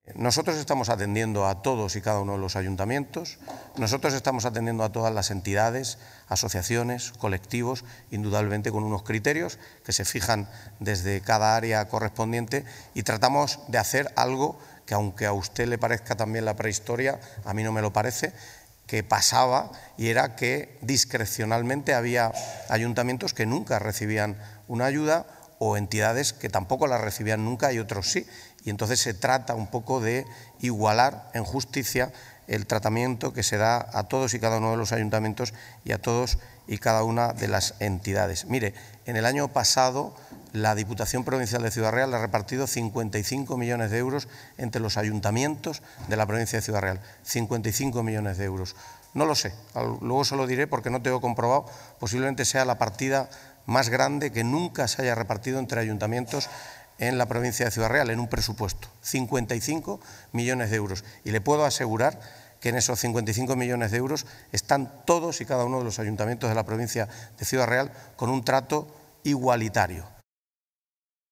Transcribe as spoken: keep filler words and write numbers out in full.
Nosotros estamos atendiendo a todos y cada uno de los ayuntamientos, nosotros estamos atendiendo a todas las entidades, asociaciones, colectivos, indudablemente con unos criterios que se fijan desde cada área correspondiente y tratamos de hacer algo que, aunque a usted le parezca también la prehistoria, a mí no me lo parece, que pasaba, y era que discrecionalmente había ayuntamientos que nunca recibían una ayuda o entidades que tampoco la recibían nunca y otros sí. Y entonces se trata un poco de igualar en justicia el tratamiento que se da a todos y cada uno de los ayuntamientos y a todos y cada una de las entidades. Mire, en el año pasado la Diputación Provincial de Ciudad Real ha repartido cincuenta y cinco millones de euros entre los ayuntamientos de la provincia de Ciudad Real. cincuenta y cinco millones de euros. No lo sé, luego se lo diré porque no tengo comprobado, posiblemente sea la partida más grande que nunca se haya repartido entre ayuntamientos en la provincia de Ciudad Real, en un presupuesto, cincuenta y cinco millones de euros. Y le puedo asegurar que en esos cincuenta y cinco millones de euros están todos y cada uno de los ayuntamientos de la provincia de Ciudad Real con un trato igualitario.